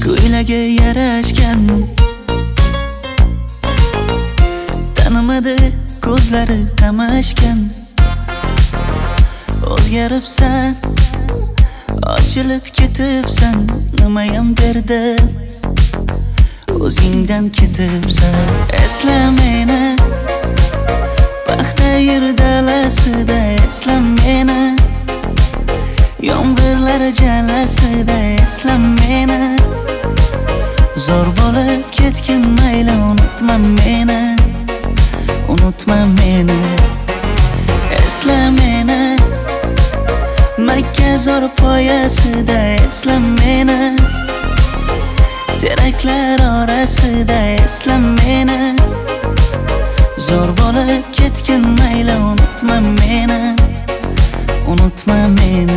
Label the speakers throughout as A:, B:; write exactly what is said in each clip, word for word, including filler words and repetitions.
A: ko'ylaga yarashgan. Tanimadi ko'zlari qamashgan. O'zgaribsan, ochilib ketibsan, nimayam derdim o'zingdan ketibsan. Esla meni paxta yer dalasida, esla meni yomg'irlar jalasida, esla meni zo'r bo'lib ketgin mayli, unutma meni, unutma meni. Esla meni Makka zo'r poyasida, esla meni teraklar orasida, esla meni zo'r bo'lib ketgin mayli, unutma meni, unutma meni.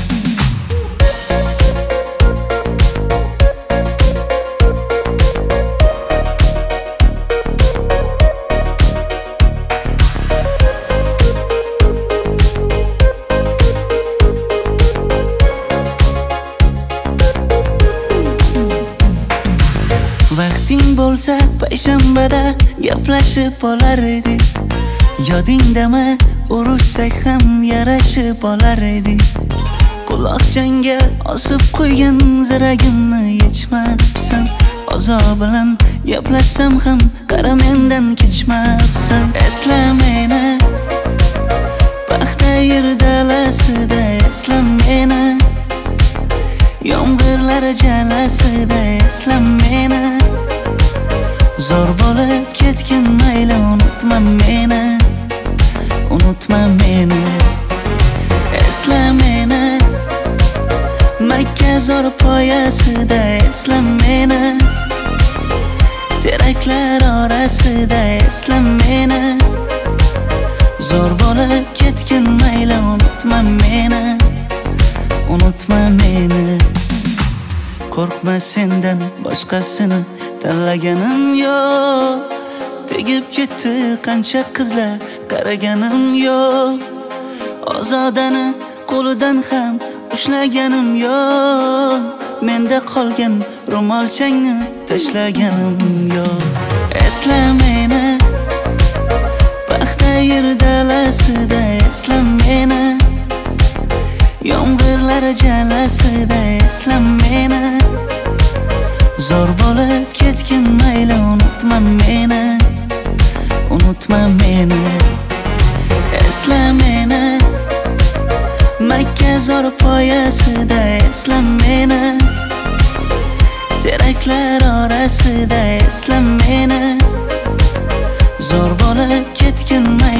A: Vaqting bo'lsa payshanbada gaplashib olar edik. Yodingdami, urushsak ham yarashib olar edik. Quloqchangga osib qo'ygan ziragimni yechmabsan. Ozob bilan gaplashsam ham qara mendan kechmabsan. Esla meni paxta yer dalasida, esla meni yomg'irlar jalasida, esla meni zo'r bo'lib ketgin mayli, unutma meni, unutma meni. Esla meni Makka zo'r poyasida, esla meni teraklar orasida, esla meni zo'r bo'lib ketgin mayli, unutma meni, unutma meni. Qo'rqma sendan boshqasini tanlaganim yo'q. Tegib ketdi qancha qizlar, qaraganim yo'q. Ozodani qo'lidan ham ushlaganim yo'q. Menda qolgan ro'molchangni tashlaganim yo'q. Esla meni paxta yer dalasida, esla meni yomg'irlar jalasida, esla meni zo'r bo'lib ketgin mayli, unutma meni, unutma meni. Esla meni Makka zo'r poyasida, esla meni teraklar orasida, esla meni zo'r bo'lib ketgin mayli.